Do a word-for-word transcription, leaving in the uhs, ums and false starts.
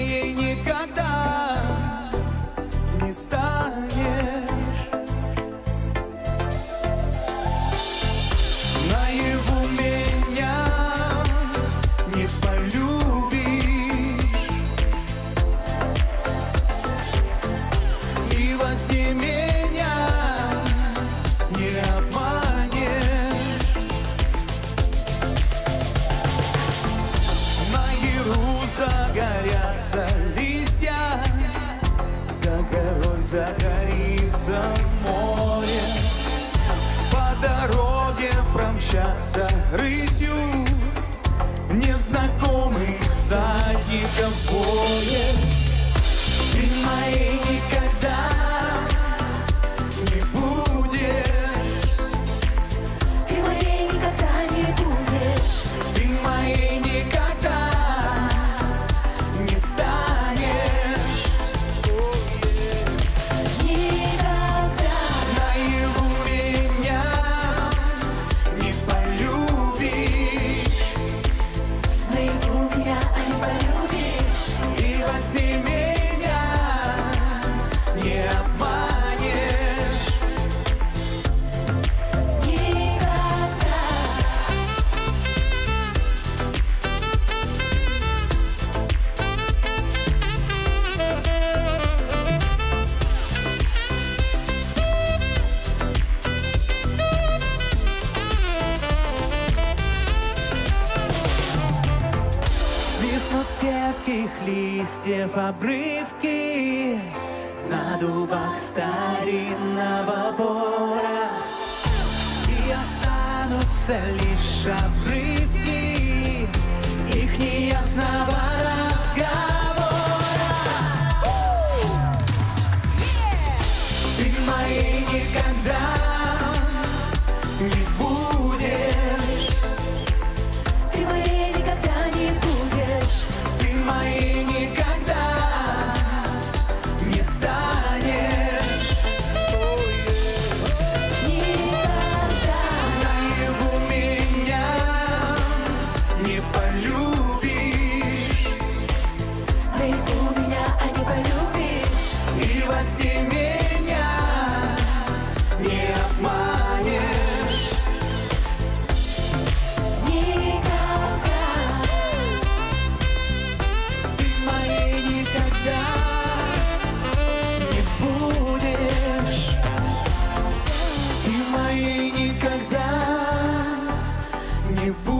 моей никогда не станешь. Наяву меня не полюбишь, и во сне меня не обманешь. Наяву загорятся листья, за горой загорится море. По дороге промчаться рысью незнакомых всадников в поле. Ты моей никогда не будешь, Ты моей никогда не будешь, ты моей никогда не станешь. никогда. Наяву меня не полюбишь, Наяву меня не полюбишь, и во сне меня не обманешь. никогда. Свистнут терпких листьев обрывки на дубах старинного бора, и останутся лишь обрывки их неясного разговора. Ты моей никогда не будешь, Ты моей никогда не будешь, ты моей никогда не станешь. никогда. Наяву меня не полюбишь, Наяву меня не полюбишь, и во сне меня не обманешь. никогда. Ты моей никогда не будешь, ты моей никогда не будешь.